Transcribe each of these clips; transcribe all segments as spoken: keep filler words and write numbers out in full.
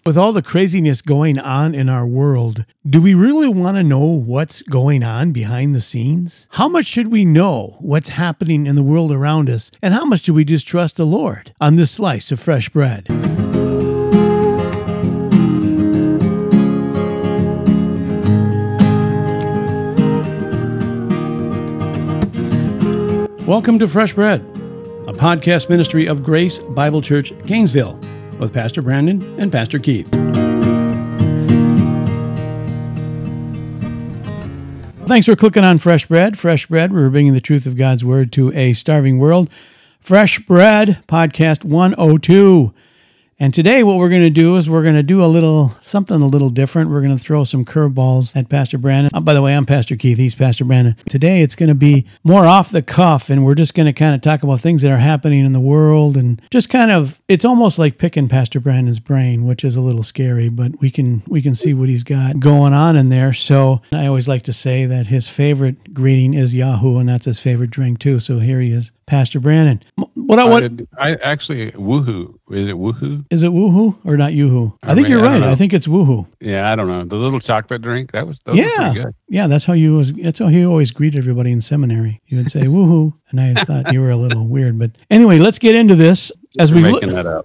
With all the craziness going on in our world, do we really want to know what's going on behind the scenes? How much should we know what's happening in the world around us? And how much do we just trust the Lord on this slice of fresh bread? Welcome to Fresh Bread, a podcast ministry of Grace Bible Church, Gainesville, with Pastor Brandon and Pastor Keith. Thanks for clicking on Fresh Bread. Fresh Bread, we're bringing the truth of God's Word to a starving world. Fresh Bread, podcast one oh two. And today what we're going to do is we're going to do a little, something a little different. We're going to throw some curveballs at Pastor Brandon. Oh, by the way, I'm Pastor Keith. He's Pastor Brandon. Today it's going to be more off the cuff, and we're just going to kind of talk about things that are happening in the world and just kind of, it's almost like picking Pastor Brandon's brain, which is a little scary, but we can we can see what he's got going on in there. So I always like to say that his favorite greeting is Yahoo, and that's his favorite drink too. So here he is, Pastor Brandon. What I, what, I, I actually, woohoo. Is it woohoo? Is it woohoo or not yoo-hoo? I, I think mean, you're right. I, I think it's woohoo. Yeah, I don't know. The little chocolate drink, that was, those yeah. were pretty good. Yeah, that's how you was. That's how he always greeted everybody in seminary. You would say woohoo, and I thought you were a little weird. But anyway, let's get into this as You're we making look. that up.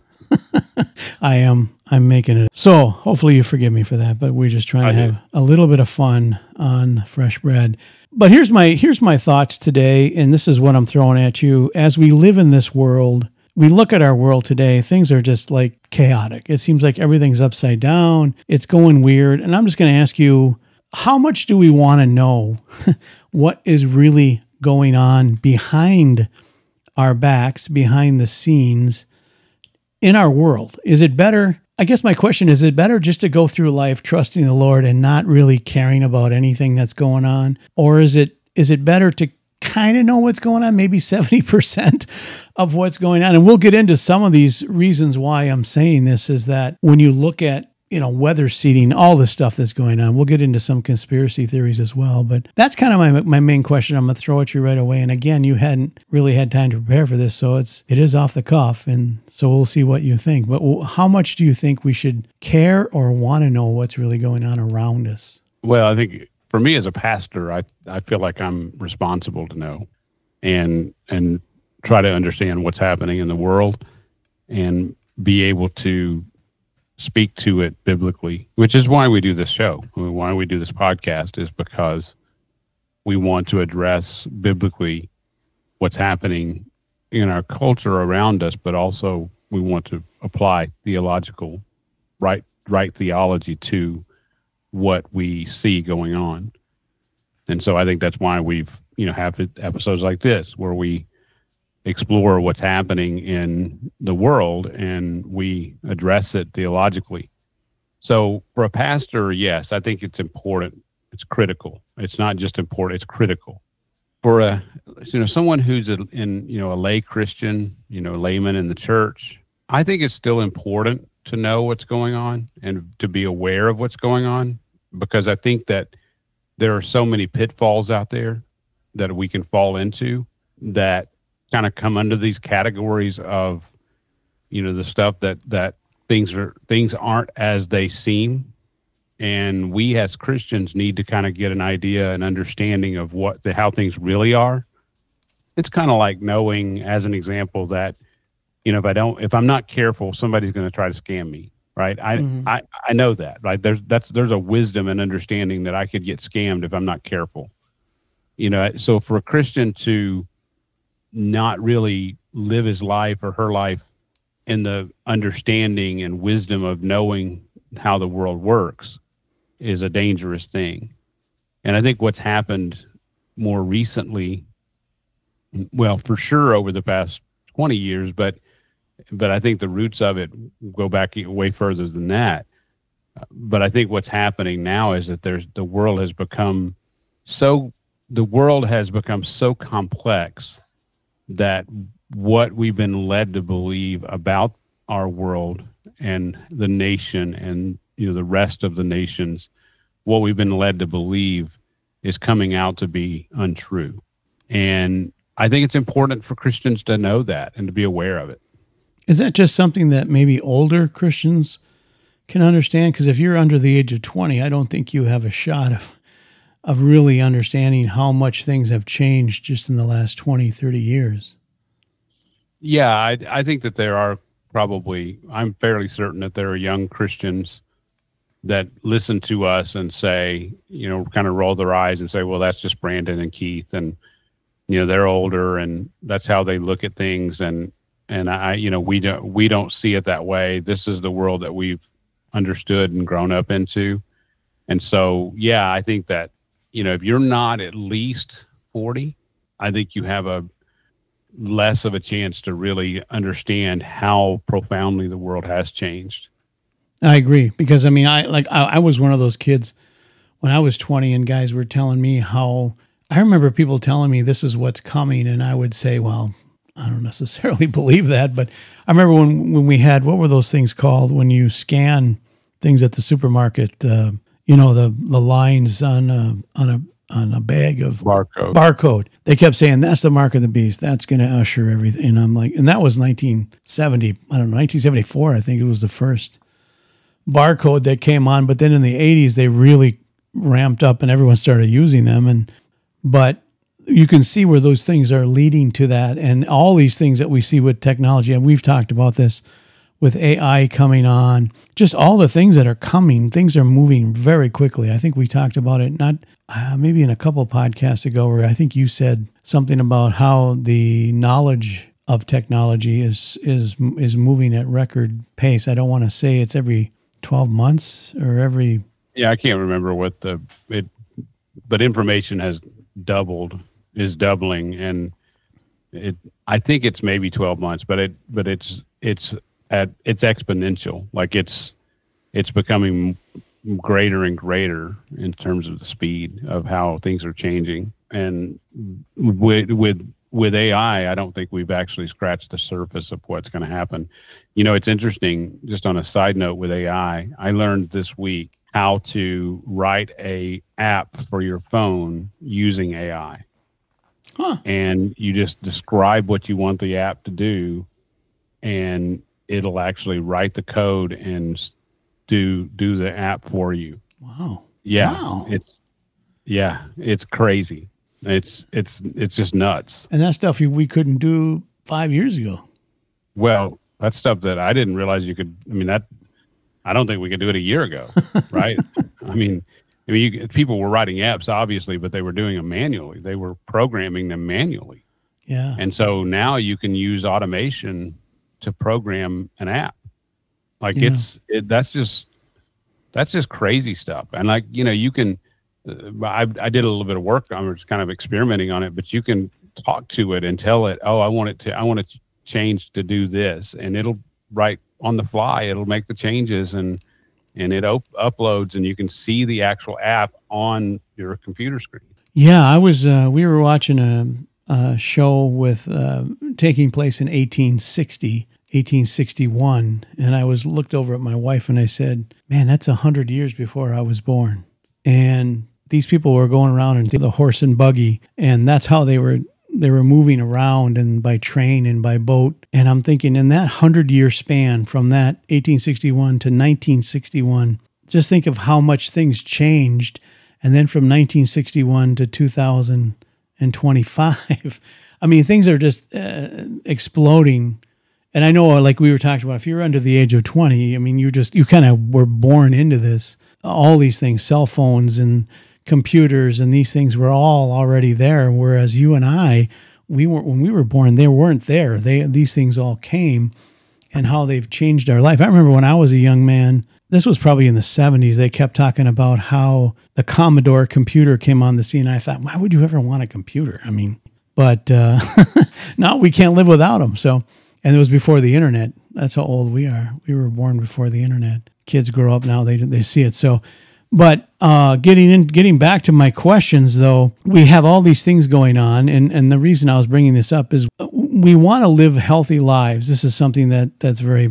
I am. I'm making it. So hopefully you forgive me for that. But we're just trying I to do. have a little bit of fun on Fresh Bread. But here's my here's my thoughts today, and this is what I'm throwing at you. As we live in this world, we look at our world today, things are just like chaotic. It seems like everything's upside down. It's going weird. And I'm just going to ask you, how much do we want to know what is really going on behind our backs, behind the scenes in our world? Is it better? I guess my question is, is it better just to go through life trusting the Lord and not really caring about anything that's going on? Or is it is it better to kind of know what's going on, maybe seventy percent of what's going on? And we'll get into some of these reasons why I'm saying this, is that when you look at, you know, weather seeding, all the stuff that's going on, we'll get into some conspiracy theories as well. But that's kind of my my main question. I'm going to throw at you right away. And again, you hadn't really had time to prepare for this, so it's it is off the cuff. And so we'll see what you think. But how much do you think we should care or want to know what's really going on around us? Well, I think for me as a pastor, I, I feel like I'm responsible to know and and try to understand what's happening in the world and be able to speak to it biblically, which is why we do this show. I mean, why we do this podcast is because we want to address biblically what's happening in our culture around us, but also we want to apply theological, right, right theology to what we see going on. And so I think that's why we've, you know, have episodes like this where we explore what's happening in the world and we address it theologically. So for a pastor, yes, I think it's important. It's critical. It's not just important, it's critical. For a, you know, someone who's a, in, you know, a lay Christian, you know, layman in the church, I think it's still important to know what's going on and to be aware of what's going on, because I think that there are so many pitfalls out there that we can fall into that kind of come under these categories of, you know, the stuff that, that things are, things aren't as they seem. And we as Christians need to kind of get an idea and understanding of what the, how things really are. It's kind of like knowing, as an example, that, you know, if I don't, if I'm not careful, somebody's going to try to scam me. Right. I, mm-hmm. I, I know that, right. There's, that's, there's a wisdom and understanding that I could get scammed if I'm not careful, you know? So for a Christian to not really live his life or her life in the understanding and wisdom of knowing how the world works is a dangerous thing. And I think what's happened more recently, well, for sure over the past twenty years, but but I think the roots of it go back way further than that. But I think what's happening now is that there's the world has become so the world has become so complex that what we've been led to believe about our world and the nation and, you know, the rest of the nations, what we've been led to believe is coming out to be untrue. And I think it's important for Christians to know that and to be aware of it. Is that just something that maybe older Christians can understand, because if you're under the age of twenty, I don't think you have a shot of of really understanding how much things have changed just in the last twenty, thirty years. Yeah, I, I think that there are probably, I'm fairly certain that there are young Christians that listen to us and say, you know, kind of roll their eyes and say, well, that's just Brandon and Keith, and, you know, they're older and that's how they look at things. And, and I, you know, we don't, we don't see it that way. This is the world that we've understood and grown up into. And so, yeah, I think that, you know, if you're not at least forty, I think you have a less of a chance to really understand how profoundly the world has changed. I agree, because I mean, I like I, I was one of those kids when I was twenty, and guys were telling me how. I remember people telling me this is what's coming, and I would say, well, I don't necessarily believe that, but I remember when when we had, what were those things called when you scan things at the supermarket? Uh, you know, the the lines on a, on a on a bag of barcode. Barcode. They kept saying that's the mark of the beast. That's going to usher everything. And I'm like, and that was nineteen seventy. I don't know, nineteen seventy-four. I think it was the first barcode that came on. But then in the eighties, they really ramped up and everyone started using them. And but you can see where those things are leading to that, and all these things that we see with technology. And we've talked about this with A I coming on, just all the things that are coming. Things are moving very quickly. I think we talked about it not uh, maybe in a couple of podcasts ago, where I think you said something about how the knowledge of technology is is is moving at record pace. I don't want to say it's every twelve months or every. Yeah, I can't remember what the it, but information has doubled, is doubling, and it. I think it's maybe twelve months, but it but it's it's. At it's exponential, like it's it's becoming greater and greater in terms of the speed of how things are changing. And with with with A I, I don't think we've actually scratched the surface of what's going to happen. You know, it's interesting. Just on a side note, with A I, I learned this week how to write a app for your phone using A I. Huh. And you just describe what you want the app to do, and it'll actually write the code and do do the app for you. Wow. Yeah. Wow. It's yeah, it's crazy. It's it's it's just nuts. And that stuff we couldn't do five years ago. Well, that's stuff that I didn't realize you could. I mean, that I don't think we could do it a year ago, right? I mean, I mean, you, people were writing apps obviously, but they were doing them manually. They were programming them manually. Yeah. And so now you can use automation to program an app. Like yeah. it's it, that's just that's just crazy stuff. And like, you know, you can uh, I I did a little bit of work. I'm just kind of experimenting on it, but you can talk to it and tell it, oh, I want it to I want it to change to do this, and it'll write on the fly. It'll make the changes, and and it op- uploads, and you can see the actual app on your computer screen. Yeah, I was uh, we were watching a Uh, show with uh, taking place in eighteen sixty, eighteen sixty-one, and I was looked over at my wife and I said, man, that's a hundred years before I was born. And these people were going around in the horse and buggy, and that's how they were they were moving around, and by train and by boat. And I'm thinking, in that hundred year span from that eighteen sixty-one to nineteen sixty-one, just think of how much things changed. And then from nineteen sixty-one to two thousand twenty-five, I mean, things are just uh, exploding. And I know, like we were talking about, if you're under the age of twenty, I mean, you just, you kind of were born into this. All these things, cell phones and computers and these things were all already there. Whereas you and I, we weren't, when we were born, they weren't there. They, these things all came, and how they've changed our life. I remember when I was a young man, this was probably in the seventies, they kept talking about how the Commodore computer came on the scene. I thought, why would you ever want a computer? I mean, but uh, now we can't live without them. So, and it was before the internet. That's how old we are. We were born before the internet. Kids grow up now, they they see it. So, but uh, getting in, getting back to my questions, though, we have all these things going on, and, and the reason I was bringing this up is we want to live healthy lives. This is something that that's very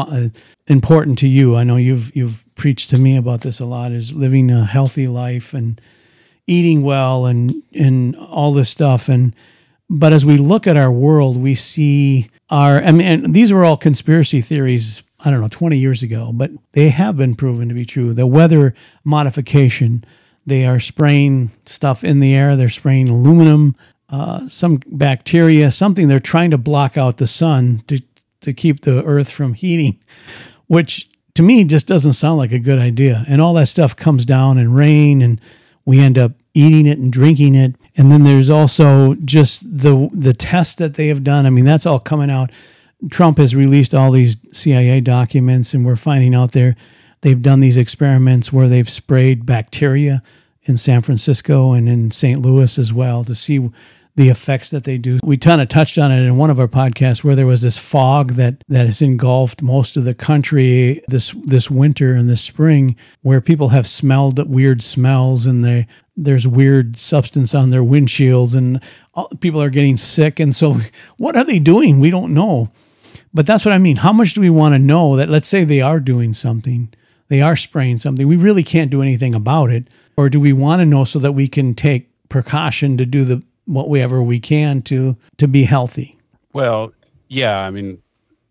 important to you. I know you've you've preached to me about this a lot, is living a healthy life and eating well and and all this stuff. And but as we look at our world, we see our, I mean, and these were all conspiracy theories I don't know, twenty years ago, but they have been proven to be true. The weather modification, they are spraying stuff in the air. They're spraying aluminum, uh, some bacteria, something. They're trying to block out the sun to, to keep the earth from heating, which to me just doesn't sound like a good idea. And all that stuff comes down in rain, and we end up eating it and drinking it. And then there's also just the the tests that they have done. I mean, that's all coming out. Trump has released all these C I A documents, and we're finding out there they've done these experiments where they've sprayed bacteria in San Francisco and in Saint Louis as well to see the effects that they do. We kind of touched on it in one of our podcasts where there was this fog that, that has engulfed most of the country this this winter and this spring, where people have smelled weird smells, and they, there's weird substance on their windshields, and all, people are getting sick. And so what are they doing? We don't know. But that's what I mean. How much do we want to know that, let's say they are doing something, they are spraying something, we really can't do anything about it? Or do we want to know so that we can take precaution to do the whatever we can to to be healthy? Well, yeah, I mean,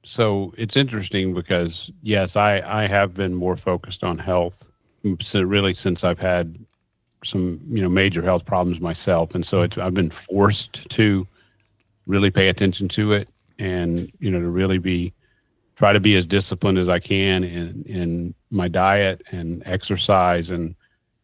so it's interesting because, yes, I, I have been more focused on health, so really since I've had some, you know, major health problems myself. And so it's, I've been forced to really pay attention to it, and, you know, to really be, try to be as disciplined as I can in, in my diet and exercise, and,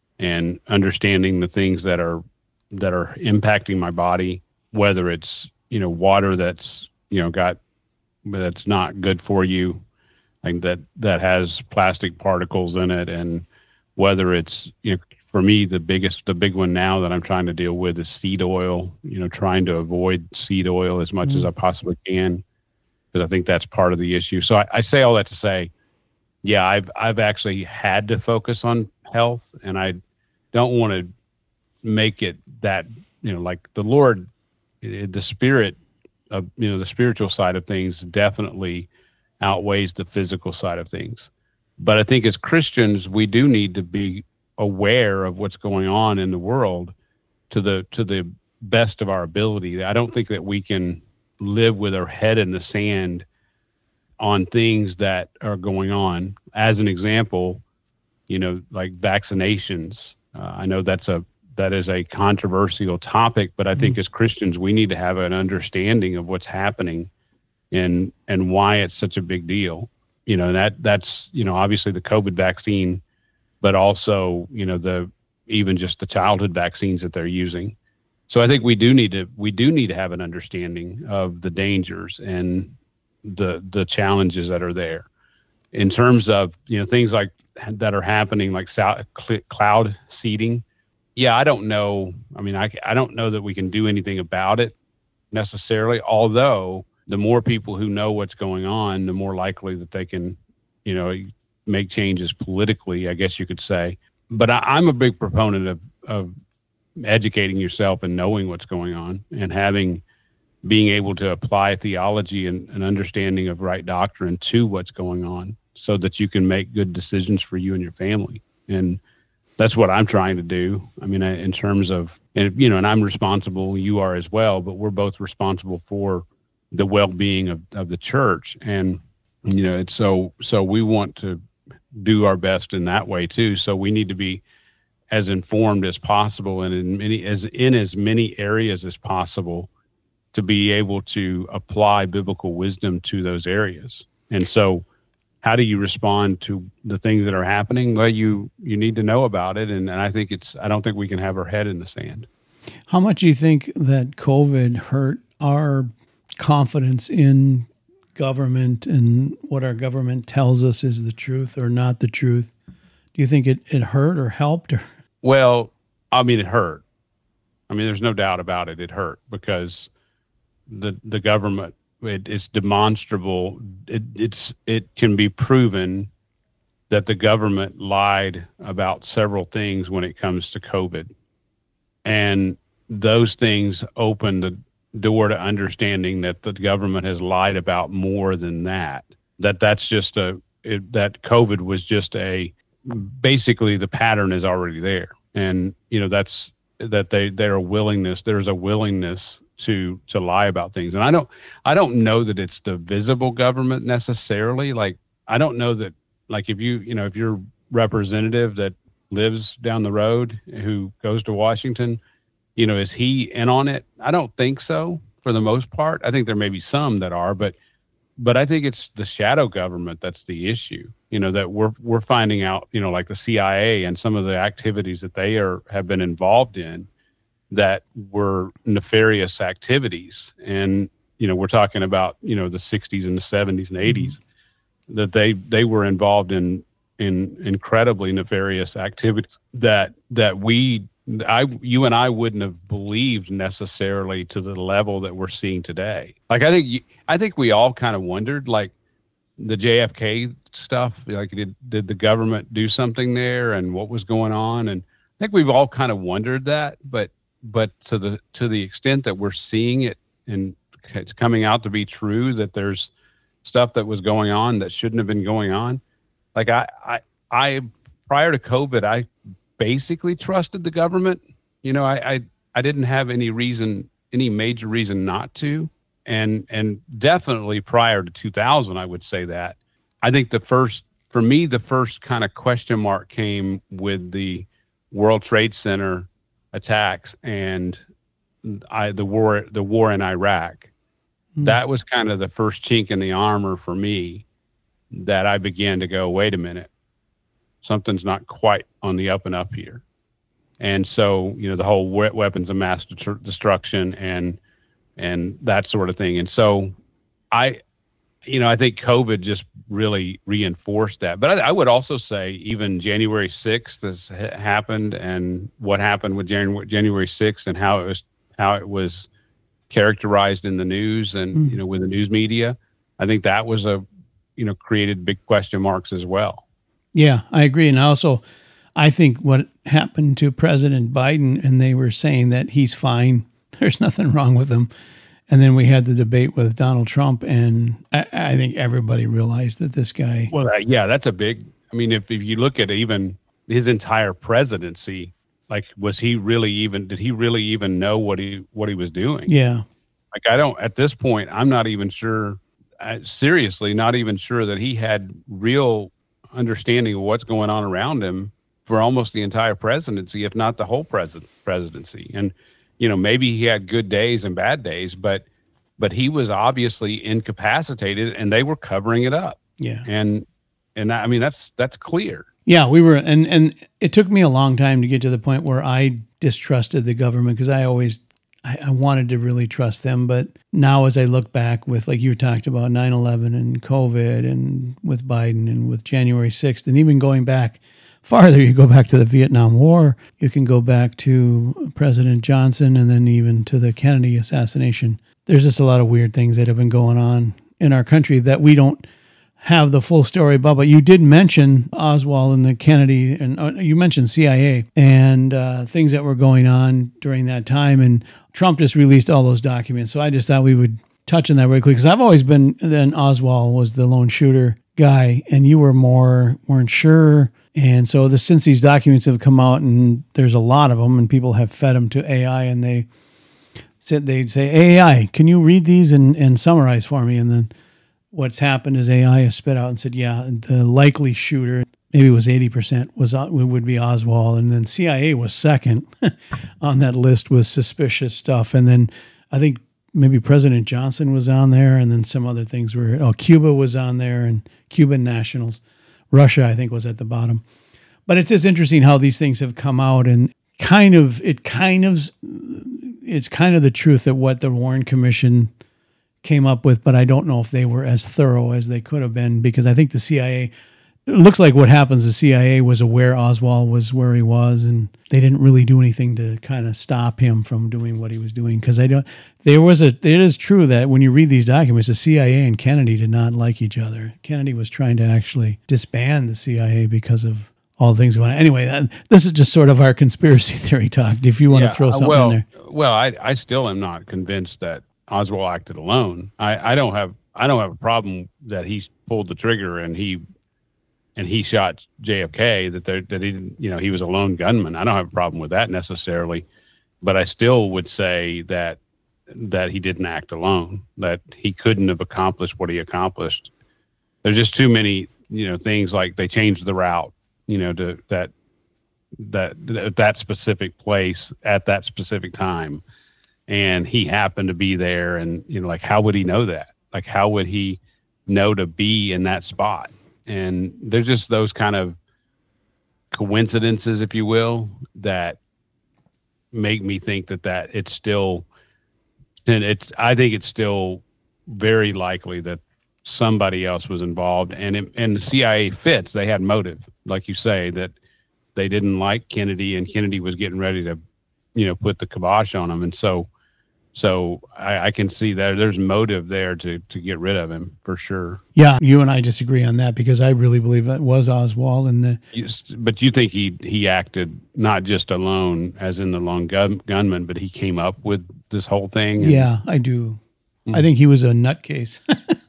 and understanding the things that are, that are impacting my body, whether it's, you know, water that's, you know, got, that's not good for you, like that, that has plastic particles in it. And whether it's, you know, for me, the biggest, the big one now that I'm trying to deal with is seed oil, you know, trying to avoid seed oil as much mm. as I possibly can, because I think that's part of the issue. So I, I say all that to say, yeah, I've, I've actually had to focus on health, and I don't want to make it that, you know, like the Lord, the spirit of, you know, the spiritual side of things definitely outweighs the physical side of things. But I think as Christians, we do need to be aware of what's going on in the world to the, to the best of our ability. I don't think that we can live with our head in the sand on things that are going on. As an example, you know, like vaccinations. Uh, I know that's a, that is a controversial topic, but I think mm-hmm. as Christians, we need to have an understanding of what's happening and, and why it's such a big deal. You know, that that's, you know, obviously the COVID vaccine, but also, you know, the, even just the childhood vaccines that they're using. So I think we do need to, we do need to have an understanding of the dangers and the, the challenges that are there in terms of, you know, things like that are happening, like cloud seeding. Yeah, I don't know. I mean, I, I don't know that we can do anything about it necessarily, although the more people who know what's going on, the more likely that they can, you know, make changes politically, I guess you could say. But I, I'm a big proponent of, of educating yourself and knowing what's going on, and having, being able to apply theology and an understanding of right doctrine to what's going on, so that you can make good decisions for you and your family. And that's what I'm trying to do. I mean, in terms of, and, you know, and I'm responsible, you are as well, but we're both responsible for the well-being of, of the church. And, you know, it's so, so we want to do our best in that way too. So we need to be as informed as possible, and in many, as in as many areas as possible, to be able to apply biblical wisdom to those areas. And so, how do you respond to the things that are happening? Well, you, you need to know about it. And, and I think it's, I don't think we can have our head in the sand. How much do you think that COVID hurt our confidence in government and what our government tells us is the truth or not the truth? Do you think it, it hurt or helped? Or? Well, I mean, it hurt. I mean, there's no doubt about it. It hurt because the, the government, It, it's demonstrable. It, it's it can be proven that the government lied about several things when it comes to COVID, and those things open the door to understanding that the government has lied about more than that. That that's just a it, that COVID was just a basically the pattern is already there, and you know that's that they their willingness. There's a willingness to to lie about things. And I don't I don't know that it's the visible government necessarily. Like I don't know that, like, if you, you know, if your representative that lives down the road who goes to Washington, you know, is he in on it? I don't think so for the most part. I think there may be some that are, but but I think it's the shadow government that's the issue. You know, that we're we're finding out, you know, like the C I A and some of the activities that they are have been involved in that were nefarious activities. And, you know, we're talking about, you know, the sixties and the seventies and eighties, mm-hmm. that they they were involved in in incredibly nefarious activities that that we I you and I wouldn't have believed necessarily to the level that we're seeing today. Like, I think I think we all kind of wondered, like, the J F K stuff, like, did did the government do something there, and what was going on? And I think we've all kind of wondered that, but but to the to the extent that we're seeing it and it's coming out to be true, that there's stuff that was going on that shouldn't have been going on. Like, I I, I prior to COVID, I basically trusted the government. You know, I, I I didn't have any reason, any major reason not to. And and definitely prior to two thousand, I would say that. I think the first, for me, the first kind of question mark came with the World Trade Center attacks and I the war the war in Iraq. Mm. That was kind of the first chink in the armor for me, that I began to go, wait a minute, something's not quite on the up and up here. And so, you know, the whole weapons of mass de- destruction and and that sort of thing. And so I, you know, I think COVID just really reinforced that. But I, I would also say even January sixth has ha- happened, and what happened with January, January sixth and how it was, how it was characterized in the news and, mm. you know, with the news media. I think that was a, you know, created big question marks as well. Yeah, I agree. And also, I think what happened to President Biden, and they were saying that he's fine, there's nothing wrong with him. And then we had the debate with Donald Trump, and I, I think everybody realized that this guy. Well, uh, yeah, that's a big. I mean, if, if you look at even his entire presidency, like, was he really even? Did he really even know what he what he was doing? Yeah. Like, I don't. At this point, I'm not even sure. I, seriously, not even sure that he had real understanding of what's going on around him for almost the entire presidency, if not the whole president presidency. And, you know, maybe he had good days and bad days, but but he was obviously incapacitated, and they were covering it up. Yeah. And and I mean, that's that's clear. Yeah, we were, and and it took me a long time to get to the point where I distrusted the government, because I always I, I wanted to really trust them. But now, as I look back with, like you talked about, nine eleven and COVID, and with Biden and with January sixth, and even going back farther, you go back to the Vietnam War, you can go back to President Johnson, and then even to the Kennedy assassination. There's just a lot of weird things that have been going on in our country that we don't have the full story about. But you did mention Oswald and the Kennedy, and uh, you mentioned C I A and uh, things that were going on during that time. And Trump just released all those documents. So I just thought we would touch on that really quick, because I've always been, then Oswald was the lone shooter guy, and you were more, weren't sure. And so the, since these documents have come out, and there's a lot of them, and people have fed them to A I, and they said, they'd say, A I, can you read these and, and summarize for me? And then what's happened is A I has spit out and said, yeah, the likely shooter, maybe it was eighty percent, was would be Oswald. And then C I A was second on that list with suspicious stuff. And then I think maybe President Johnson was on there, and then some other things were, oh, Cuba was on there, and Cuban nationals. Russia, I think, was at the bottom. But it's just interesting how these things have come out, and kind of, it kind of, it's kind of the truth of what the Warren Commission came up with, but I don't know if they were as thorough as they could have been, because I think the C I A, it looks like what happens, the C I A was aware Oswald was where he was, and they didn't really do anything to kind of stop him from doing what he was doing. Because I don't, there was a, it is true that when you read these documents, the C I A and Kennedy did not like each other. Kennedy was trying to actually disband the C I A because of all the things going on. Anyway, that, this is just sort of our conspiracy theory talk. If you want yeah, to throw something well, in there. Well, I, I still am not convinced that Oswald acted alone. I, I don't have, I don't have a problem that he pulled the trigger and he, and he shot J F K, that there, that he didn't, you know, he was a lone gunman. I don't have a problem with that necessarily, but I still would say that that he didn't act alone, that he couldn't have accomplished what he accomplished. There's just too many, you know, things like they changed the route, you know, to that that that specific place at that specific time, and he happened to be there. And you know, like, how would he know that? Like, how would he know to be in that spot? And there's just those kind of coincidences, if you will, that make me think that that it's still, and it's, I think it's still very likely that somebody else was involved. And it, and the C I A fits. They had motive, like you say, that they didn't like Kennedy, and Kennedy was getting ready to, you know, put the kibosh on him. And so, so I, I can see that there's motive there to to get rid of him for sure. Yeah, you and I disagree on that because I really believe it was Oswald. And the You, but you think he he acted not just alone, as in the lone gun, gunman, but he came up with this whole thing? And, yeah, I do. Mm. I think he was a nutcase.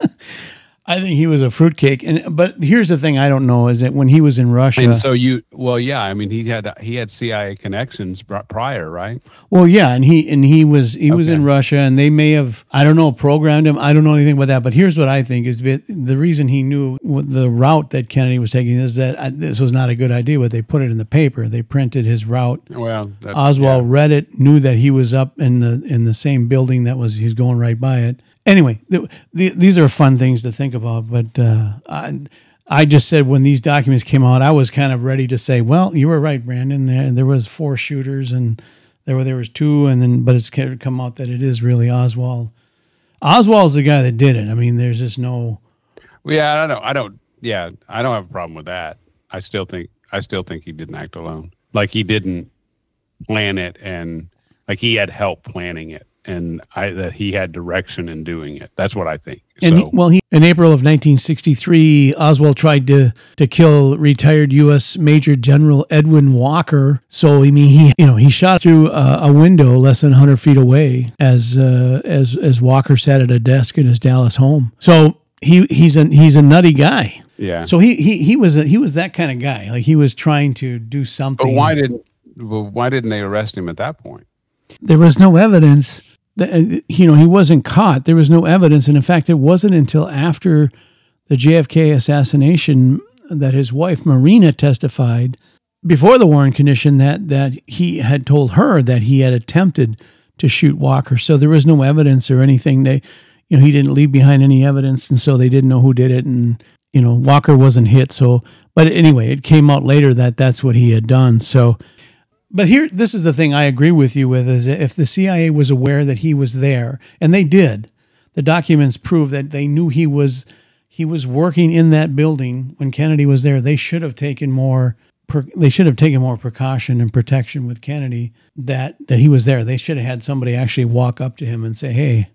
I think he was a fruitcake. And but here's the thing I don't know is that when he was in Russia. And so you, well, yeah, I mean, he had he had C I A connections prior, right? Well, yeah, and he and he was he okay. was in Russia, and they may have, I don't know, programmed him. I don't know anything about that. But here's what I think is the reason he knew the route that Kennedy was taking is that this was not a good idea. But they put it in the paper. They printed his route. Well, that, Oswald yeah. read it, knew that he was up in the in the same building that was he's going right by it. Anyway, the, the, these are fun things to think about, but uh, I, I just said when these documents came out, I was kind of ready to say, well, you were right, Brandon. There, there was four shooters, and there were there was two, and then but it's come out that it is really Oswald. Oswald's the guy that did it. I mean, there's just no. Well, yeah, I don't. I don't. Yeah, I don't have a problem with that. I still think. I still think he didn't act alone. Like he didn't plan it, and like he had help planning it. And I, that he had direction in doing it. That's what I think. And so, he, well, he in April of nineteen sixty-three, Oswald tried to to kill retired U S Major General Edwin Walker. So I mean, he you know he shot through a, a window less than one hundred feet away as uh, as as Walker sat at a desk in his Dallas home. So he he's a he's a nutty guy. Yeah. So he he he was a, he was that kind of guy. Like he was trying to do something. But why didn't well, why didn't they arrest him at that point? There was no evidence. You know, he wasn't caught. There was no evidence. And in fact, it wasn't until after the J F K assassination that his wife, Marina, testified before the Warren Commission that, that he had told her that he had attempted to shoot Walker. So there was no evidence or anything. They, you know, he didn't leave behind any evidence. And so they didn't know who did it. And, you know, Walker wasn't hit. So, but anyway, it came out later that that's what he had done. So, but here, this is the thing I agree with you with, is if the C I A was aware that he was there, and they did, the documents prove that they knew he was he was working in that building when Kennedy was there. They should have taken more they should have taken more precaution and protection with Kennedy that that he was there. They should have had somebody actually walk up to him and say, "Hey,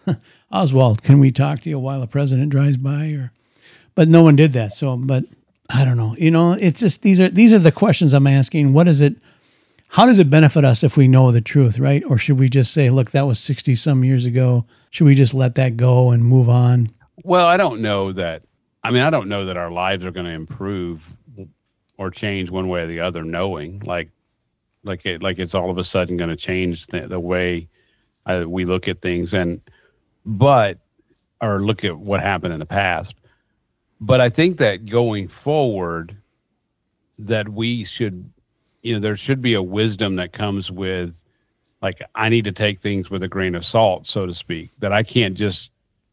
Oswald, can we talk to you while the president drives by?" Or, but no one did that. So, but I don't know. You know, it's just these are these are the questions I'm asking. What is it? How does it benefit us if we know the truth, right? Or should we just say, look, that was sixty some years ago. Should we just let that go and move on? Well, I don't know that. I mean, I don't know that our lives are going to improve or change one way or the other, knowing like, like it, like it's all of a sudden going to change the, the way uh, we look at things and, but, or look at what happened in the past. But I think that going forward, that we should, you know, there should be a wisdom that comes with, like, I need to take things with a grain of salt, so to speak, that I can't just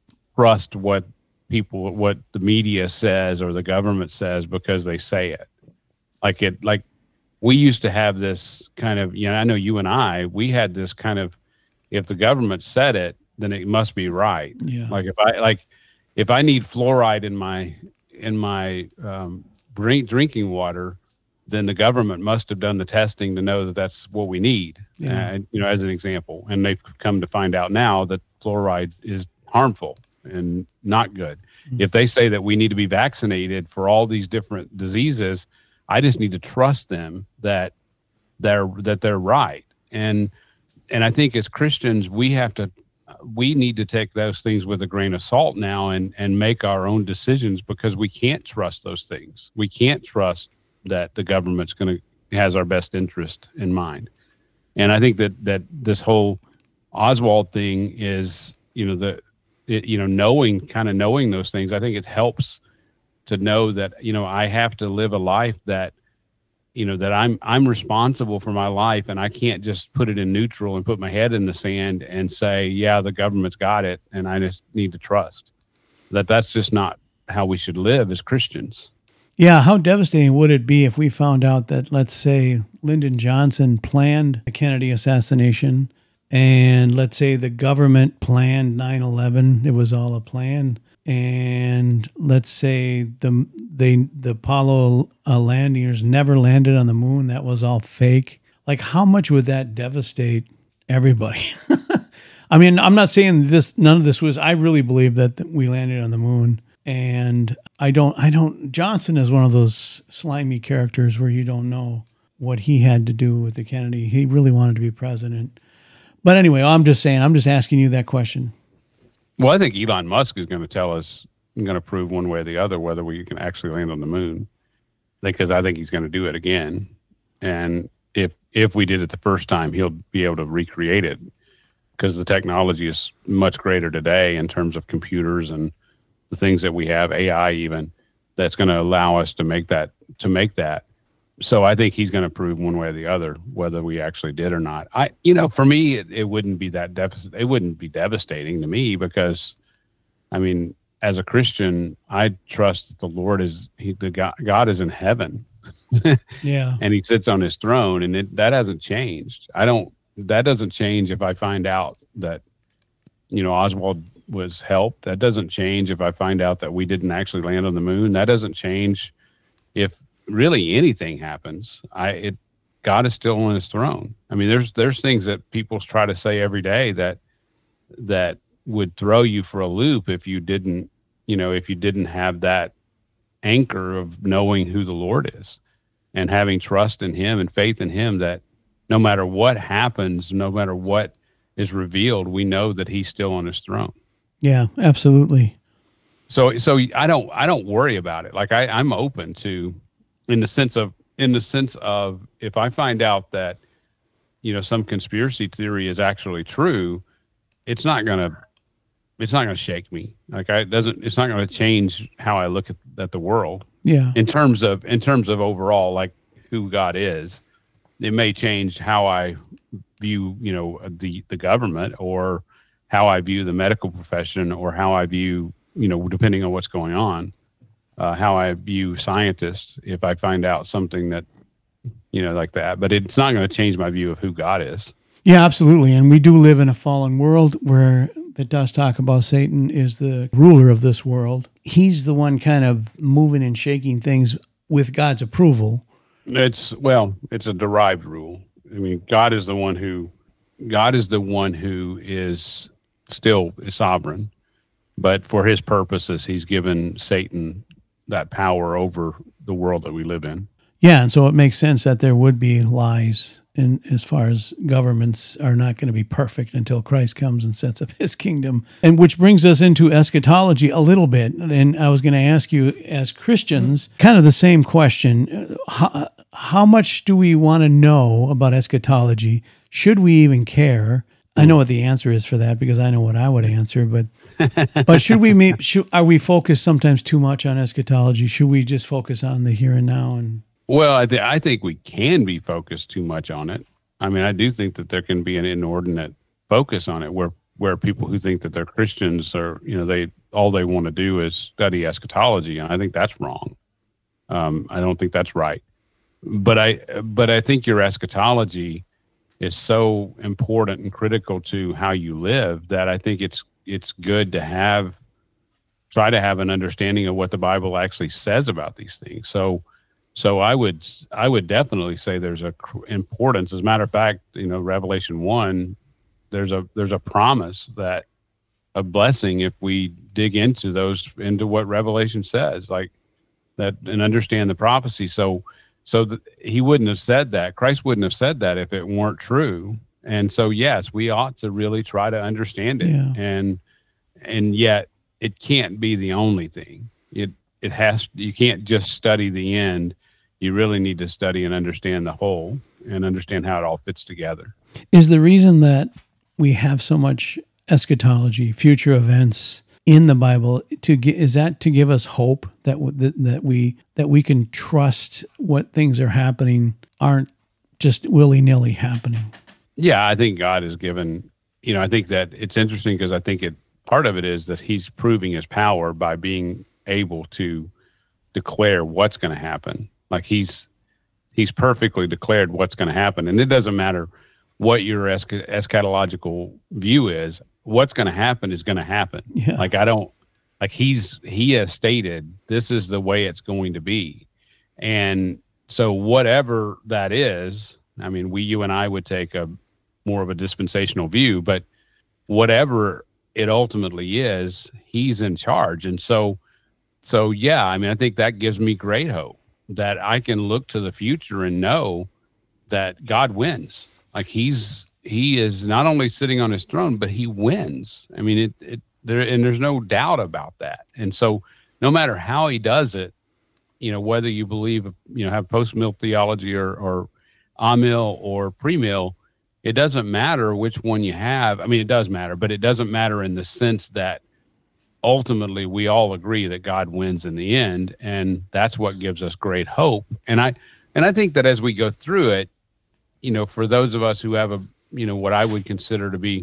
trust what people, what the media says or the government says because they say it. Like it, like we used to have this kind of, you know, I know you and I, we had this kind of, if the government said it, then it must be right. Yeah. Like if I, like, if I need fluoride in my, in my um, drink, drinking water, then the government must have done the testing to know that that's what we need. Yeah. Uh, you know, as an example, and they've come to find out now that fluoride is harmful and not good. Mm-hmm. If they say that we need to be vaccinated for all these different diseases, I just need to trust them that they're, that they're right. And, and I think as Christians, we have to, we need to take those things with a grain of salt now and, and make our own decisions, because we can't trust those things. We can't trust that the government's going to has our best interest in mind. And I think that, that this whole Oswald thing is, you know, the, it, you know, knowing, kind of knowing those things, I think it helps to know that, you know, I have to live a life that, you know, that I'm I'm responsible for my life, and I can't just put it in neutral and put my head in the sand and say, yeah, the government's got it, and I just need to trust that. That's just not how we should live as Christians. Yeah, how devastating would it be if we found out that, let's say, Lyndon Johnson planned the Kennedy assassination, and let's say the government planned nine eleven, it was all a plan, and let's say the they the Apollo uh, landers never landed on the moon, that was all fake. Like, how much would that devastate everybody? I mean, I'm not saying this, none of this was, I really believe that, that we landed on the moon. And I don't, I don't, Johnson is one of those slimy characters where you don't know what he had to do with the Kennedy. He really wanted to be president. But anyway, I'm just saying, I'm just asking you that question. Well, I think Elon Musk is going to tell us, going to prove one way or the other whether we can actually land on the moon, because I think he's going to do it again. And if if we did it the first time, he'll be able to recreate it, because the technology is much greater today in terms of computers and the things that we have, A I even, that's going to allow us to make that, to make that. So I think he's going to prove one way or the other whether we actually did or not. I, you know, for me, it, it wouldn't be that deficit. It wouldn't be devastating to me, because, I mean, as a Christian, I trust that the Lord is, he, the God, God is in heaven. Yeah. And he sits on his throne, and it, that hasn't changed. I don't, that doesn't change if I find out that, you know, Oswald was helped. That doesn't change if I find out that we didn't actually land on the moon. That doesn't change if really anything happens. I it God is still on his throne. I mean, there's there's things that people try to say every day that that would throw you for a loop if you didn't, you know, if you didn't have that anchor of knowing who the Lord is and having trust in him and faith in him, that no matter what happens, no matter what is revealed, we know that he's still on his throne. Yeah, absolutely. So, so I don't, I don't worry about it. Like I, I'm open to, in the sense of, in the sense of, if I find out that, you know, some conspiracy theory is actually true, it's not gonna, it's not gonna shake me. Like I, it doesn't, it's not gonna change how I look at, at the world. Yeah. In terms of, in terms of overall, like who God is, it may change how I view, you know, the the government, or how I view the medical profession, or how I view, you know, depending on what's going on, uh, how I view scientists, if I find out something that, you know, like that. But it's not going to change my view of who God is. Yeah, absolutely. And we do live in a fallen world where that does talk about Satan is the ruler of this world. He's the one kind of moving and shaking things with God's approval. It's, well, it's a derived rule. I mean, God is the one who, God is the one who is still sovereign, but for his purposes, he's given Satan that power over the world that we live in. Yeah, and so it makes sense that there would be lies in as far as governments are not going to be perfect until Christ comes and sets up his kingdom. And which brings us into eschatology a little bit. And I was going to ask you, as Christians, kind of the same question. How, how much do we want to know about eschatology? Should we even care? I know what the answer is for that, because I know what I would answer, but but should we maybe, should, are we focused sometimes too much on eschatology? Should we just focus on the here and now? And Well, I, th- I think we can be focused too much on it. I mean, I do think that there can be an inordinate focus on it, where where people who think that they're Christians are, you know, they all they want to do is study eschatology, and I think that's wrong. Um, I don't think that's right. But I but I think your eschatology is so important and critical to how you live that I think it's it's good to have try to have an understanding of what the Bible actually says about these things. So so I would I would definitely say there's a cr- importance. As a matter of fact, you know, Revelation one, there's a there's a promise that a blessing if we dig into those into what Revelation says, like that, and understand the prophecy. So So th- he wouldn't have said that. Christ wouldn't have said that if it weren't true. And so, yes, we ought to really try to understand it. Yeah. And and yet, it can't be the only thing. It it has. You can't just study the end. You really need to study and understand the whole, and understand how it all fits together. Is the reason that we have so much eschatology, future events, in the Bible to get, is that to give us hope that, w- that that we that we can trust what things are happening aren't just willy-nilly happening? Yeah, I think God has given, you know, I think that it's interesting because I think it part of it is that he's proving his power by being able to declare what's going to happen. Like he's he's perfectly declared what's going to happen, and it doesn't matter what your esch- eschatological view is. What's going to happen is going to happen. Yeah. Like I don't like he's he has stated this is the way it's going to be, and so whatever that is, I mean, we you and I would take a more of a dispensational view, but whatever it ultimately is, he's in charge, and so. So, yeah, I mean, I think that gives me great hope that I can look to the future and know that God wins. Like he's, he is not only sitting on his throne, but he wins. I mean, it, it there, and there's no doubt about that. And so no matter how he does it, you know, whether you believe, you know, have post-mill theology or, or amill or pre-mill, it doesn't matter which one you have. I mean, it does matter, but it doesn't matter in the sense that ultimately we all agree that God wins in the end, and that's what gives us great hope. And I and I think that as we go through it, you know, for those of us who have a, you know, what I would consider to be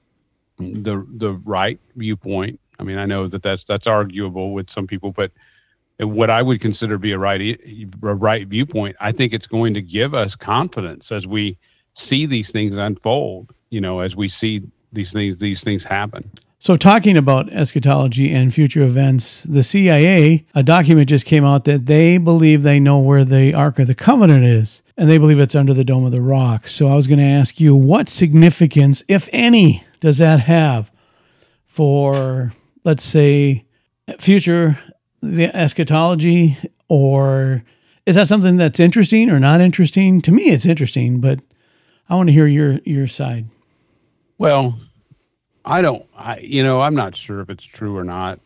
the the right viewpoint. I mean, I know that that's that's arguable with some people, but what I would consider to be a right a right viewpoint, I think it's going to give us confidence as we see these things unfold, you know, as we see these things these things happen. So talking about eschatology and future events, the C I A, a document just came out that they believe they know where the Ark of the Covenant is, and they believe it's under the Dome of the Rock. So I was going to ask you, what significance, if any, does that have for, let's say, future the eschatology, or is that something that's interesting or not interesting? To me, it's interesting, but I want to hear your your side. Well, I don't, I, you know, I'm not sure if it's true or not.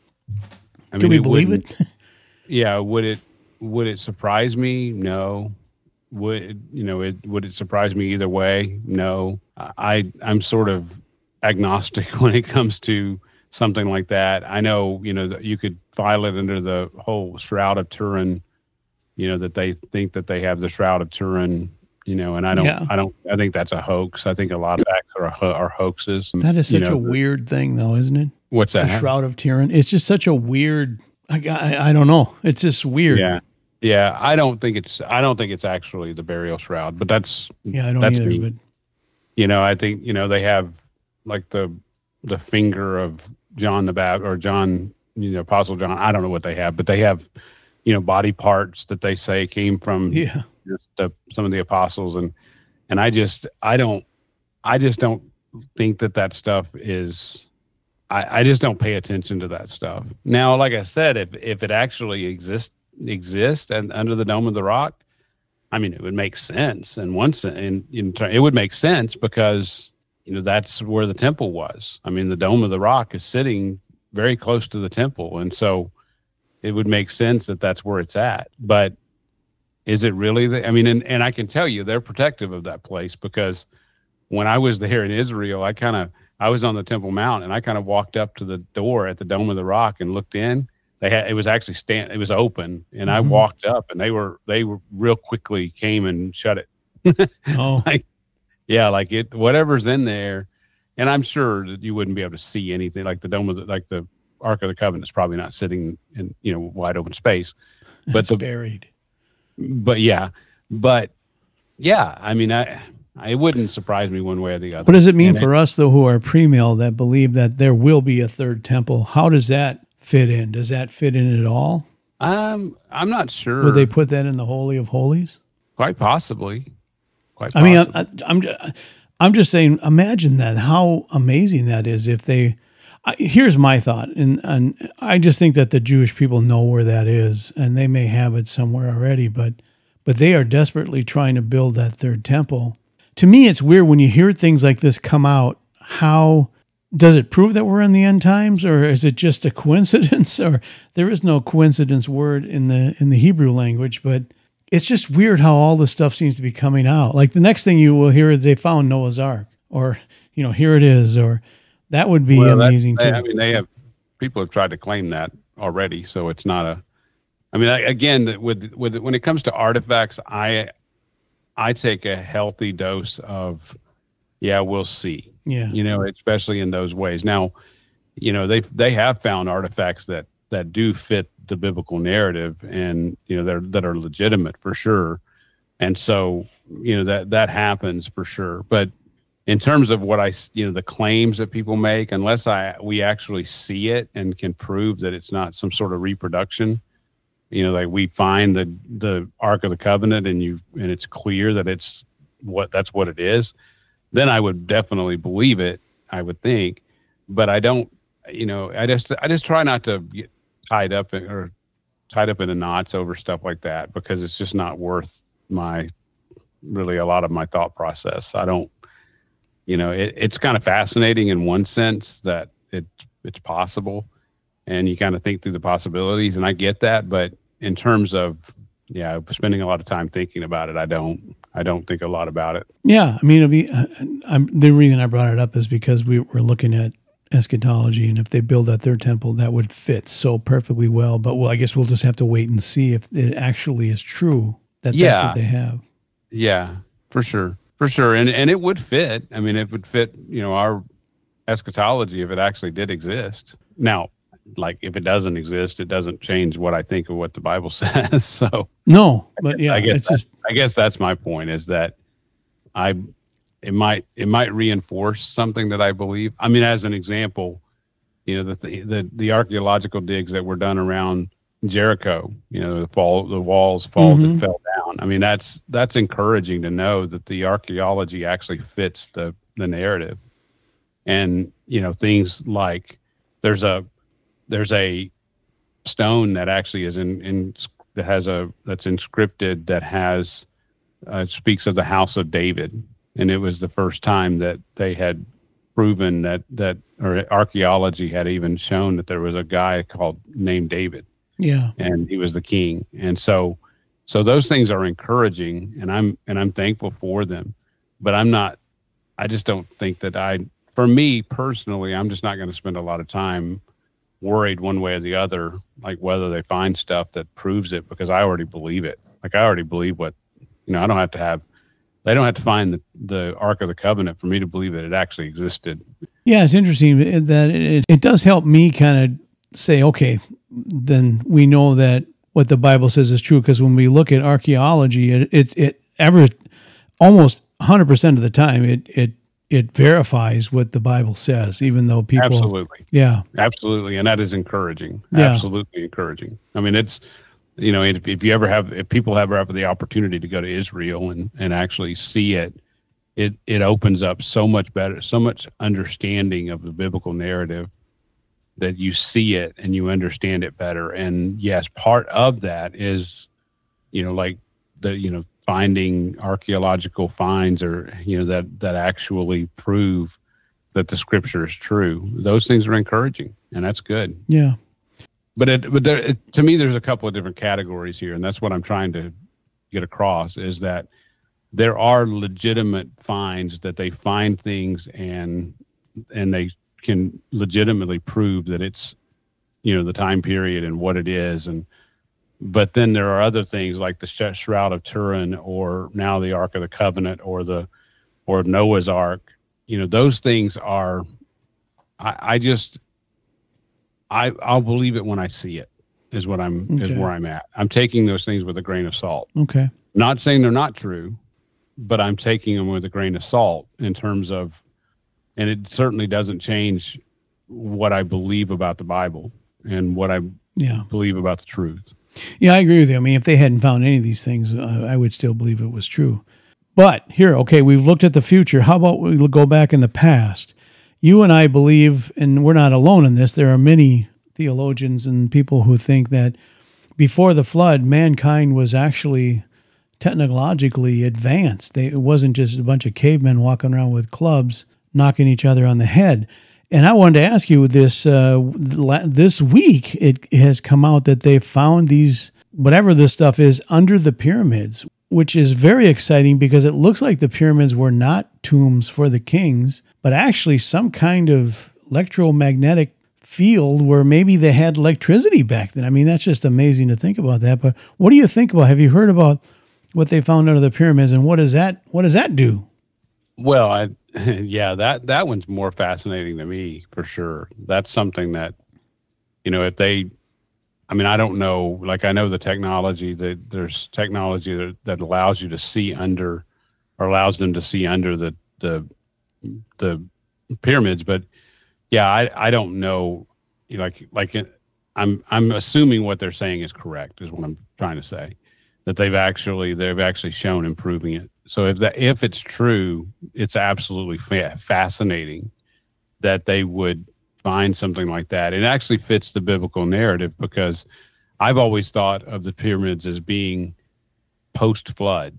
I Do mean, we it believe wouldn't- it? Yeah. Would it, would it surprise me? No. Would, it- you know, it, would it surprise me either way? No. I, I'm sort of agnostic when it comes to something like that. I know, you know, that you could file it under the whole Shroud of Turin, you know, that they think that they have the Shroud of Turin, you know, and I don't, Yeah. I don't, I think that's a hoax. I think a lot of facts are, ho- are hoaxes. That is You such know, a weird thing, though, isn't it? What's The that? Shroud of Turin. It's just such a weird. I, I, I don't know. It's just weird. Yeah. Yeah. I don't think it's, I don't think it's actually the burial shroud, but that's, Yeah, I don't that's either. me. But You know, I think, you know, they have like the, the finger of John the Baptist or John, you know, Apostle John. I don't know what they have, but they have, you know, body parts that they say came from yeah, just the, some of the apostles. And, and I just, I don't, I just don't think that that stuff is, I, I just don't pay attention to that stuff. Now, like I said, if, if it actually exists, exists and under the Dome of the Rock, I mean, it would make sense in one sense. In, in ter- it would make sense because, you know, that's where the temple was. I mean, the Dome of the Rock is sitting very close to the temple. And so it would make sense that that's where it's at. But is it really the, I mean, and, and I can tell you they're protective of that place because when I was there in Israel, I kind of, I was on the Temple Mount and I kind of walked up to the door at the Dome of the Rock and looked in. They had, it was actually stand, it was open, and mm-hmm. I walked up, and they were, they were real quickly came and shut it. Oh, like, yeah, like it, whatever's in there, and I'm sure that you wouldn't be able to see anything. Like the Dome of the, like the Ark of the Covenant is probably not sitting in, you know, wide open space, but it's the, buried. But yeah, but yeah, I mean, I. It wouldn't surprise me one way or the other. What does it mean and for it, us, though, who are pre-mill that believe that there will be a third temple? How does that fit in? Does that fit in at all? Um, I'm not sure. Would they put that in the Holy of Holies? Quite possibly. Quite I possibly. mean, I, I'm I'm just saying, imagine that, how amazing that is if they, I, here's my thought, and, and I just think that the Jewish people know where that is, and they may have it somewhere already, but but they are desperately trying to build that third temple. To me, it's weird when you hear things like this come out. How does it prove that we're in the end times, or is it just a coincidence? Or there is no coincidence word in the in the Hebrew language, but it's just weird how all this stuff seems to be coming out. Like the next thing you will hear is they found Noah's Ark, or you know, here it is, or that would be well, amazing too. I mean, they have people have tried to claim that already. So it's not a, I mean, I, again, with, with, when it comes to artifacts, I, I take a healthy dose of, yeah, we'll see, Yeah. you know, especially in those ways. Now, you know, they, they have found artifacts that, that do fit the biblical narrative and, you know, that that are legitimate for sure. And so, you know, that, that happens for sure. But in terms of what I, you know, the claims that people make, unless I, we actually see it and can prove that it's not some sort of reproduction, you know, like we find the, the Ark of the Covenant and you, and it's clear that it's what, that's what it is, then I would definitely believe it, I would think. But I don't, you know, I just, I just try not to get tied up in, or tied up in the knots over stuff like that, because it's just not worth my, really a lot of my thought process. I don't, you know, it, it's kind of fascinating in one sense that it, it's possible and you kind of think through the possibilities, and I get that. But in terms of, yeah, spending a lot of time thinking about it, I don't, I don't think a lot about it. Yeah. I mean, it'll be, uh, I'm, the reason I brought it up is because we were looking at eschatology, and if they build out their temple, that would fit so perfectly well. But well, I guess we'll just have to wait and see if it actually is true that Yeah. that's what they have. Yeah, for sure. For sure. And and it would fit. I mean, it would fit, you know, our eschatology if it actually did exist. Now, like if it doesn't exist, it doesn't change what I think of what the Bible says. So no, but yeah, I guess it's just, I guess that's my point, is that I it might it might reinforce something that I believe. I mean, as an example, you know, the the the archaeological digs that were done around Jericho, you know, the fall, the walls fall Mhm. that fell down. I mean, that's that's encouraging to know that the archaeology actually fits the the narrative. And you know, things like there's a there's a stone that actually is in in that has a that's inscripted that has uh, speaks of the house of David, and it was the first time that they had proven that that or archaeology had even shown that there was a guy called named David. yeah, And he was the king. And so, so those things are encouraging, and I'm, and I'm thankful for them, but I'm not, I just don't think that I, for me personally, I'm just not going to spend a lot of time worried one way or the other, like whether they find stuff that proves it, because I already believe it. Like I already believe what, you know, I don't have to have, they don't have to find the, the Ark of the Covenant for me to believe that it actually existed. yeah. It's interesting that it, it does help me kind of say, okay, then we know that what the Bible says is true, because when we look at archaeology, it it, it ever almost one hundred percent of the time it it it verifies what the Bible says, even though people Absolutely. yeah Absolutely. And that is encouraging. Yeah. Absolutely encouraging. I mean, it's, you know, if, if you ever have, if people ever have the opportunity to go to Israel and, and actually see it, it, it opens up so much better, so much understanding of the biblical narrative, that you see it and you understand it better. And yes, part of that is, you know, like the, you know, finding archaeological finds, or, you know, that, that actually prove that the scripture is true. Those things are encouraging, and that's good. yeah But it, but there, it, to me, there's a couple of different categories here, and that's what I'm trying to get across, is that there are legitimate finds, that they find things and, and they can legitimately prove that it's, you know, the time period and what it is. And, but then there are other things like the Shroud of Turin, or now the Ark of the Covenant, or the, or Noah's Ark. You know, those things are, I, I just, I, I'll believe it when I see it, is what I'm, Okay. is where I'm at. I'm taking those things with a grain of salt. okay Not saying they're not true, but I'm taking them with a grain of salt in terms of, and it certainly doesn't change what I believe about the Bible and what I yeah believe about the truth. yeah I agree with you. I mean, if they hadn't found any of these things, uh, I would still believe it was true. But here, okay, we've looked at the future. How about we go back in the past? You and I believe, and we're not alone in this, there are many theologians and people who think that before the flood, mankind was actually technologically advanced. They, it wasn't just a bunch of cavemen walking around with clubs knocking each other on the head. And I wanted to ask you this, uh, this week, it has come out that they found these, whatever this stuff is, under the pyramids, which is very exciting because it looks like the pyramids were not tombs for the kings, but actually some kind of electromagnetic field where maybe they had electricity back then. I mean, that's just amazing to think about that. But what do you think about? Have you heard about what they found under the pyramids, and what does that what does that do? Well, I, yeah, that that one's more fascinating to me for sure. That's something that, you know, if they, I mean, I don't know. Like, I know the technology that there's technology that, that allows you to see under, or allows them to see under the the the pyramids, but yeah, I I don't know. Like like I'm I'm assuming what they're saying is correct, is what I'm trying to say, that they've actually they've actually shown improving it. So if that if it's true, it's absolutely fa- fascinating that they would find something like that. It actually fits the biblical narrative, because I've always thought of the pyramids as being post flood,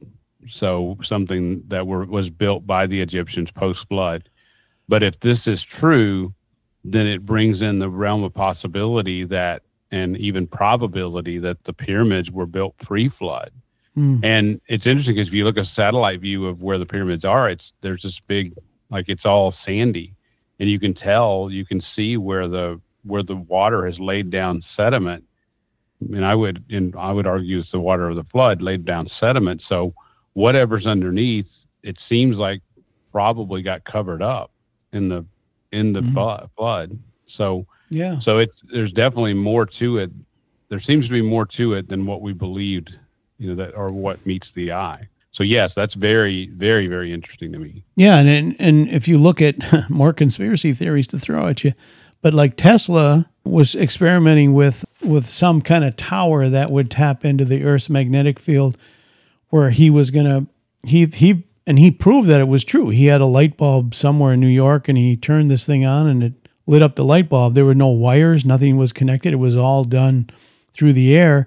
so something that were was built by the Egyptians post flood. But if this is true, then it brings in the realm of possibility that, and even probability, that the pyramids were built pre-flood. Mm. And it's interesting because if you look at a satellite view of where the pyramids are, it's there's this big, like, it's all sandy, and you can tell, you can see where the where the water has laid down sediment. And I would, and I would argue it's the water of the flood laid down sediment. So whatever's underneath, it seems like probably got covered up in the in the mm. flood. So yeah, so it's there's definitely more to it. There seems to be more to it than what we believed, you know, that, or what meets the eye. So yes, that's very, very, very interesting to me. Yeah, and and, and if you look at more conspiracy theories to throw at you, but like Tesla was experimenting with with some kind of tower that would tap into the Earth's magnetic field, where he was gonna he he and he proved that it was true. He had a light bulb somewhere in New York, and he turned this thing on, and it lit up the light bulb. There were no wires, nothing was connected. It was all done through the air.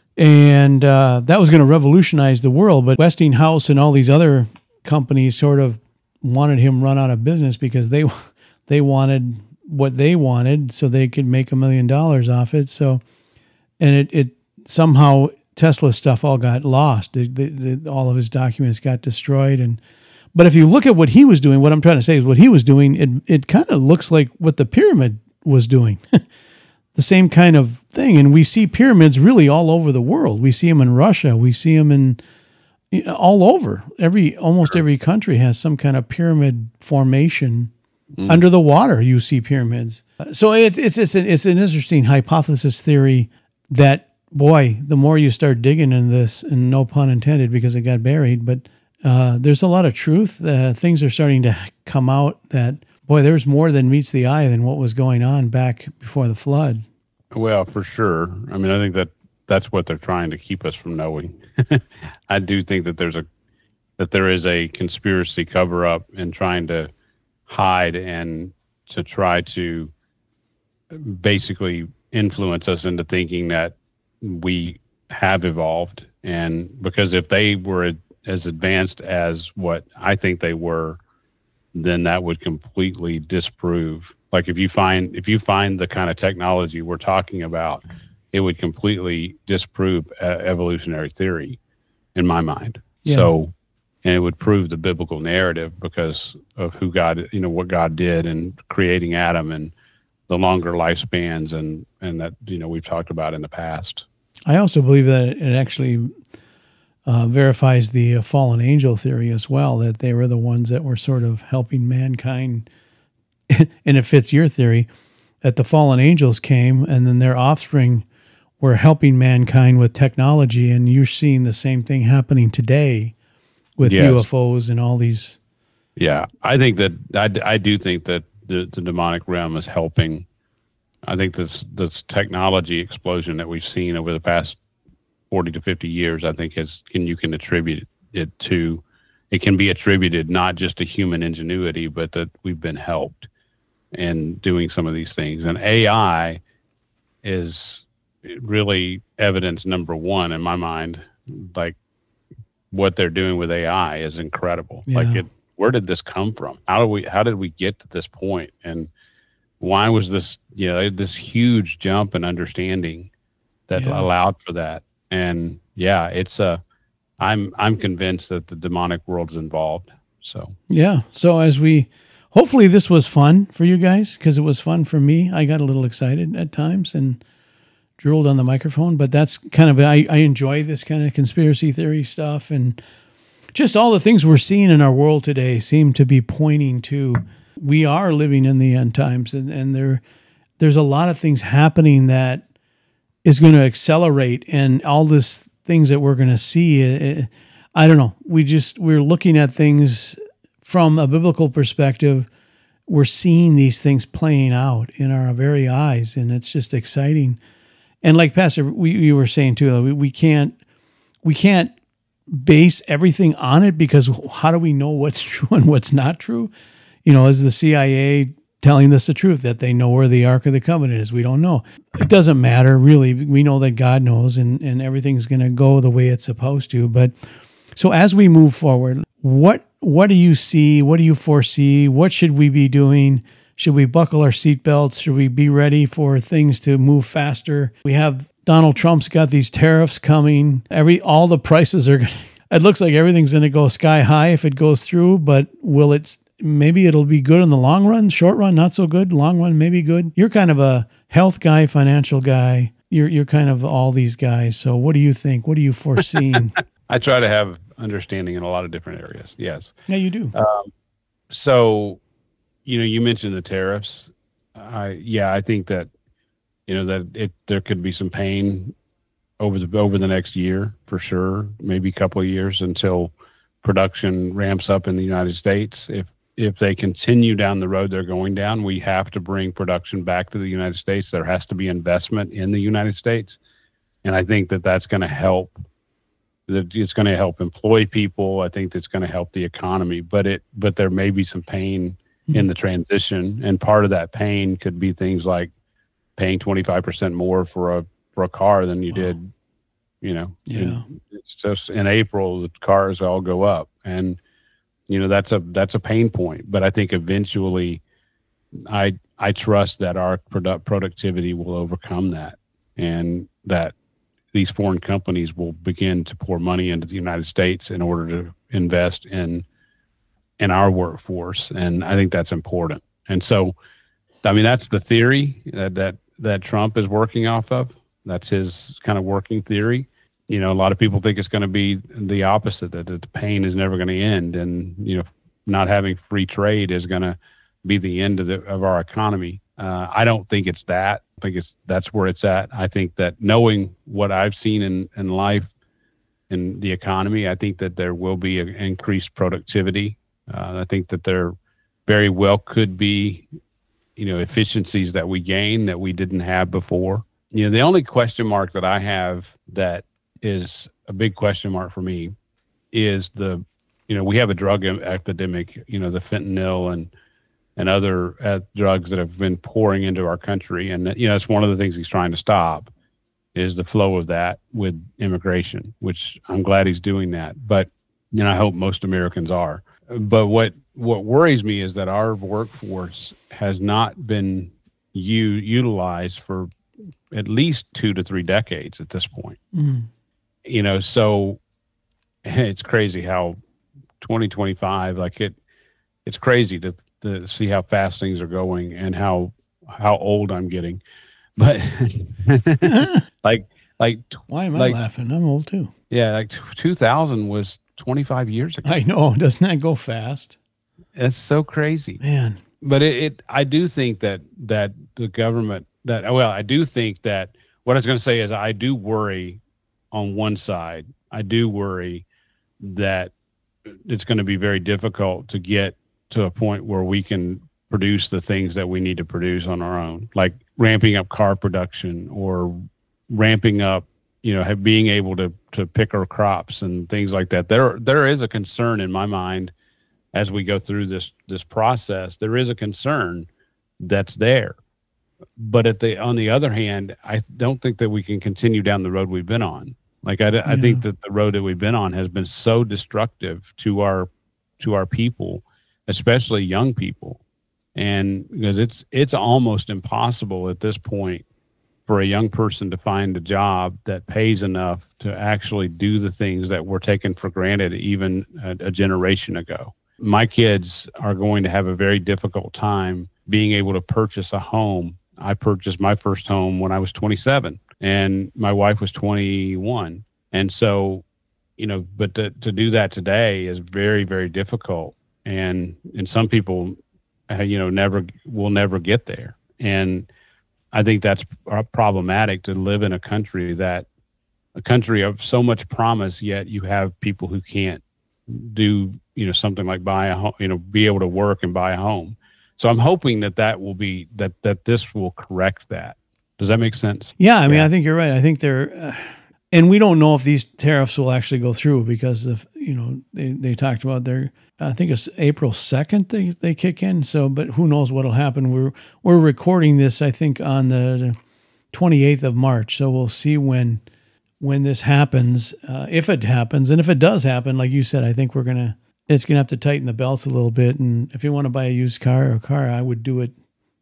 And uh, that was going to revolutionize the world. But Westinghouse and all these other companies sort of wanted him run out of business, because they they wanted what they wanted so they could make a million dollars off it. So, and it, it somehow Tesla's stuff all got lost. The, the, the, all of his documents got destroyed. And but if you look at what he was doing, what I'm trying to say is what he was doing, it it kind of looks like what the pyramid was doing. The same kind of thing. And we see pyramids really all over the world. We see them in Russia. We see them in all over. Every almost every country has some kind of pyramid formation. Mm. Under the water, you see pyramids. So it, it's it's an, it's an interesting hypothesis theory that, boy, the more you start digging into this, and no pun intended because it got buried, but uh, there's a lot of truth. Uh, things are starting to come out that, boy, there's more than meets the eye than what was going on back before the flood. Well, for sure. I mean, I think that that's what they're trying to keep us from knowing. I do think that there's a that there is a conspiracy cover up and trying to hide and to try to basically influence us into thinking that we have evolved. And because if they were as advanced as what I think they were, then that would completely disprove. Like if you find if you find the kind of technology we're talking about, it would completely disprove uh, evolutionary theory, in my mind. Yeah. So, and it would prove the biblical narrative because of who God, you know, what God did in creating Adam and the longer lifespans and and that, you know, we've talked about in the past. I also believe that it actually uh, verifies the uh, fallen angel theory as well, that they were the ones that were sort of helping mankind. And it fits your theory that the fallen angels came and then their offspring were helping mankind with technology. And you're seeing the same thing happening today with yes. U F Os and all these. Yeah, I think that I, I do think that the, the demonic realm is helping. I think this this technology explosion that we've seen over the past forty to fifty years, I think has can you can attribute it to. It can be attributed not just to human ingenuity, but that we've been helped in doing some of these things. And A I is really evidence number one in my mind. Like what they're doing with A I is incredible. Yeah. Like it, where did this come from? How do we, how did we get to this point? And why was this, you know, this huge jump in understanding that yeah. allowed for that? And yeah, it's a, I'm, I'm convinced that the demonic world is involved. So, yeah. So as we hopefully this was fun for you guys, because it was fun for me. I got a little excited at times and drooled on the microphone, but that's kind of, I, I enjoy this kind of conspiracy theory stuff, and just all the things we're seeing in our world today seem to be pointing to we are living in the end times, and, and there there's a lot of things happening that is going to accelerate, and all this things that we're going to see. It, I don't know. We just, we're looking at things from a biblical perspective. We're seeing these things playing out in our very eyes, and it's just exciting. And like Pastor, we, we were saying too, we, we can't, we can't base everything on it, because how do we know what's true and what's not true? You know, is the C I A telling us the truth that they know where the Ark of the Covenant is? We don't know. It doesn't matter, really. We know that God knows, and, and everything's going to go the way it's supposed to. But so as we move forward, what what do you see? What do you foresee? What should we be doing? Should we buckle our seatbelts? Should we be ready for things to move faster? We have Donald Trump's got these tariffs coming. Every all the prices are going to, it looks like everything's going to go sky high if it goes through, but will it, maybe it'll be good in the long run, short run, not so good, long run, maybe good. You're kind of a health guy, financial guy. You're you're kind of all these guys. So what do you think? What are you foreseeing? I try to have understanding in a lot of different areas. Yes. Yeah, you do. Um, so, you know, you mentioned the tariffs. I, yeah, I think that, you know, that it, there could be some pain over the, over the next year for sure, maybe a couple of years until production ramps up in the United States. If, if they continue down the road they're going down, we have to bring production back to the United States. There has to be investment in the United States. And I think that that's going to help. That it's going to help employ people. I think that's going to help the economy, but it, but there may be some pain in the transition. And part of that pain could be things like paying twenty-five percent more for a, for a car than you wow. did, you know, yeah. in, it's just in April, the cars all go up, and, you know, that's a, that's a pain point. But I think eventually I, I trust that our product productivity will overcome that, and that these foreign companies will begin to pour money into the United States in order to invest in in our workforce. And I think that's important. And so, I mean, that's the theory that that, that Trump is working off of. That's his kind of working theory. You know, a lot of people think it's going to be the opposite, that, that the pain is never going to end. And, you know, not having free trade is going to be the end of, the, of our economy. Uh, I don't think it's that. I think it's that's where it's at. I think that knowing what I've seen in, in life, in the economy, I think that there will be an increased productivity. Uh, I think that there very well could be, you know, efficiencies that we gain that we didn't have before. You know, the only question mark that I have that is a big question mark for me is the, you know, we have a drug epidemic, you know, the fentanyl and and other uh, drugs that have been pouring into our country. And, you know, it's one of the things he's trying to stop is the flow of that with immigration, which I'm glad he's doing that. But, you know, I hope most Americans are. But what, what worries me is that our workforce has not been u- utilized for at least two to three decades at this point. Mm. You know, so it's crazy how twenty twenty-five, like it, it's crazy to to see how fast things are going and how how old I'm getting. But like like why am I like, laughing? I'm old too. Yeah, like two thousand was twenty-five years ago. I know, doesn't that go fast? It's so crazy, man. But it, it I do think that that the government that well, I do think that what I was going to say is I do worry on one side. I do worry that it's going to be very difficult to get to a point where we can produce the things that we need to produce on our own, like ramping up car production or ramping up, you know, have, being able to to pick our crops and things like that. There there is a concern in my mind as we go through this this process. There is a concern that's there, but at the on the other hand, I don't think that we can continue down the road we've been on. Like I, I yeah. think that the road that we've been on has been so destructive to our to our people, especially young people. And because it's it's almost impossible at this point for a young person to find a job that pays enough to actually do the things that were taken for granted even a, a generation ago. my kids are going to have a very difficult time being able to purchase a home. I purchased my first home when I was twenty-seven and my wife was twenty-one. And so, you know, but to, to do that today is very, very difficult. And, and some people, uh, you know, never will never get there. And I think that's problematic to live in a country that a country of so much promise, yet you have people who can't do, you know, something like buy a home, you know, be able to work and buy a home. So I'm hoping that that will be, that, that this will correct that. Does that make sense? Yeah. I mean, yeah. I think you're right. I think they're, uh, and we don't know if these tariffs will actually go through because of, you know, they, they talked about their, I think it's April second they, they kick in. So, but who knows what'll happen. We're, we're recording this, I think on the twenty-eighth of March. So we'll see when, when this happens, uh, if it happens. And if it does happen, like you said, I think we're going to, it's going to have to tighten the belts a little bit. And if you want to buy a used car or a car, I would do it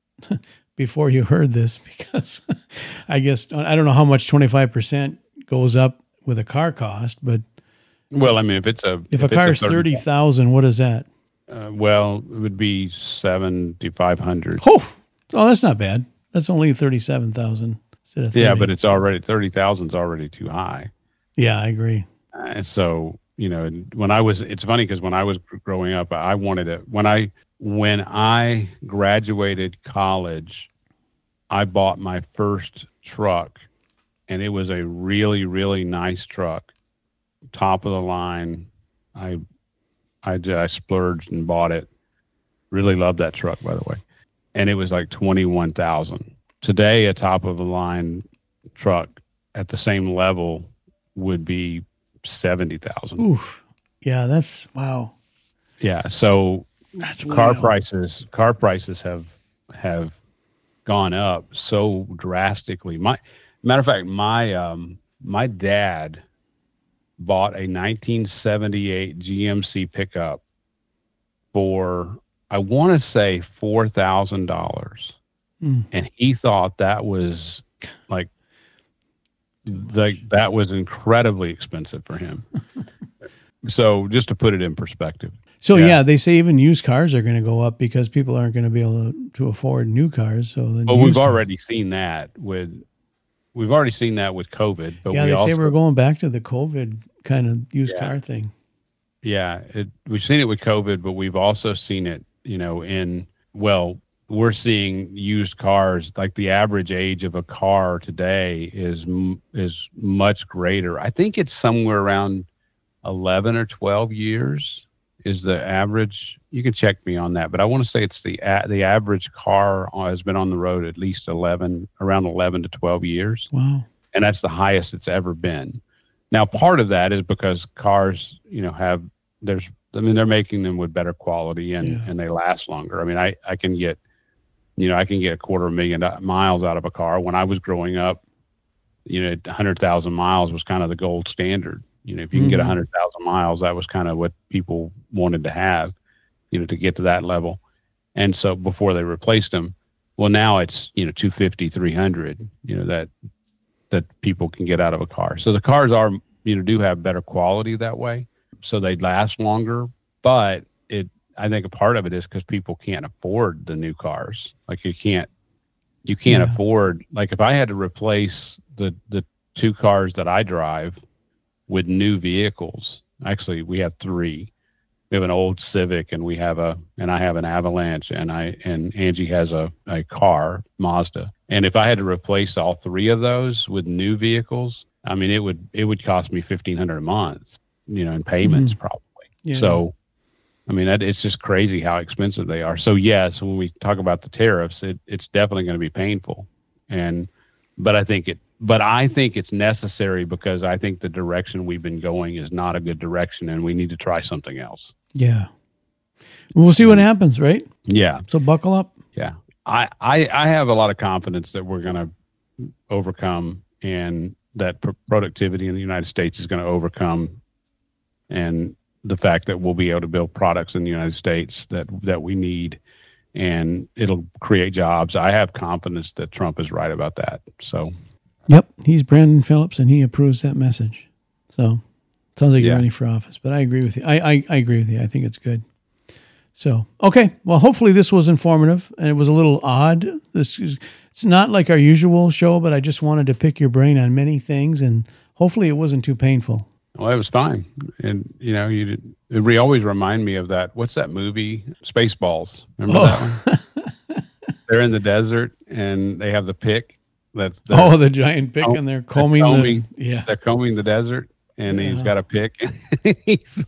before you heard this, because I guess, I don't know how much twenty-five percent goes up with a car cost, but well, I mean, if it's a, if, if a car is thirty thousand, what is that? Uh, well, it would be seventy-five hundred. Oh, oh, that's not bad. That's only thirty-seven thousand instead of thirty. Yeah, but it's already, thirty thousand is already too high. Yeah, I agree. And uh, so, you know, when I was, it's funny because when I was growing up, I wanted it. When I, when I graduated college, I bought my first truck, and it was a really, really nice truck, top of the line. I, I, I splurged and bought it. Really loved that truck, by the way. And it was like twenty-one thousand. Today, a top of the line truck at the same level would be seventy thousand. Oof. Yeah, that's wow. Yeah. So that's car wild. prices, car prices have, have gone up so drastically. My matter of fact, my, um, my dad bought a nineteen seventy-eight G M C pickup for, I want to say four thousand dollars. Mm. And he thought that was like, like that was incredibly expensive for him. So just to put it in perspective. So yeah. yeah, they say even used cars are going to go up because people aren't going to be able to, to afford new cars. So then, well, we've already seen that with, we've already seen that with COVID. But yeah, we they also, say we're going back to the COVID kind of used yeah. car thing. Yeah, it, we've seen it with COVID, but we've also seen it, you know, in, well, we're seeing used cars, like the average age of a car today is is much greater. I think it's somewhere around eleven or twelve years is the average. You can check me on that, but I want to say it's the the average car has been on the road at least eleven, around eleven to twelve years. Wow. And that's the highest it's ever been. Now, part of that is because cars, you know, have, there's, I mean, they're making them with better quality and, yeah. and they last longer. I mean, I, I can get, you know, I can get a quarter of a million miles out of a car. When I was growing up, you know, one hundred thousand miles was kind of the gold standard. You know, if you can mm-hmm. get one hundred thousand miles, that was kind of what people wanted to have, you know, to get to that level. And so before they replaced them, well, now it's, you know, two fifty, three hundred, you know, that, that people can get out of a car. So the cars are, you know, do have better quality that way. So they last longer, but it, I think a part of it is because people can't afford the new cars. Like you can't, you can't yeah. afford, like if I had to replace the, the two cars that I drive with new vehicles, actually we have three. We have an old Civic and we have a, and I have an Avalanche and I, and Angie has a, a car, Mazda. And if I had to replace all three of those with new vehicles, I mean, it would, it would cost me fifteen hundred dollars a month, you know, in payments mm. probably. Yeah. So, I mean, that, it's just crazy how expensive they are. So yes, when we talk about the tariffs, it, it's definitely going to be painful. And, but I think it, but I think it's necessary because I think the direction we've been going is not a good direction and we need to try something else. Yeah. We'll see what happens, right? Yeah. So buckle up. Yeah. I, I, I have a lot of confidence that we're going to overcome and that pr- productivity in the United States is going to overcome, and the fact that we'll be able to build products in the United States that, that we need, and it'll create jobs. I have confidence that Trump is right about that. So, yep, he's Brandon Phillips, and he approves that message. So, sounds like you're yeah. running for office. But I agree with you. I, I I agree with you. I think it's good. So, okay. Well, hopefully this was informative, and it was a little odd. This is, it's not like our usual show, but I just wanted to pick your brain on many things, and hopefully it wasn't too painful. Well, it was fine. And, you know, you did, it re- always remind me of that. What's that movie? Spaceballs. Remember Oh. that one? They're in the desert, and they have the pick. That's the, Oh, the giant pick, and they're combing, combing the yeah. They're combing the desert, and Yeah. he's got a pick. He's,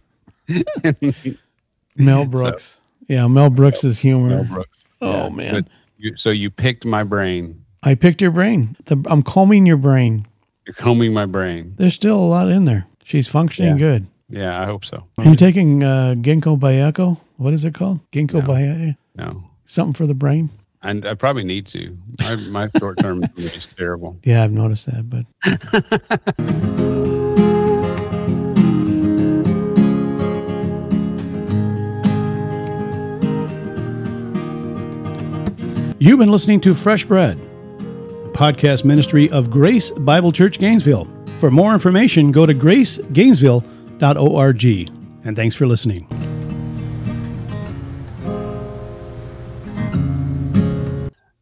Mel Brooks. So, yeah, Mel Brooks's humor. Mel Brooks. Oh, yeah. man. But you, so you picked my brain. I picked your brain. The, I'm combing your brain. You're combing my brain. There's still a lot in there. She's functioning Yeah. good. Yeah, I hope so. Are you taking uh, ginkgo biaco? What is it called? Ginkgo No. biaco? No. Something for the brain? And I probably need to. My, my short-term memory is just terrible. Yeah, I've noticed that, but... You've been listening to Fresh Bread, a podcast ministry of Grace Bible Church Gainesville. For more information, go to grace gainesville dot org. And thanks for listening.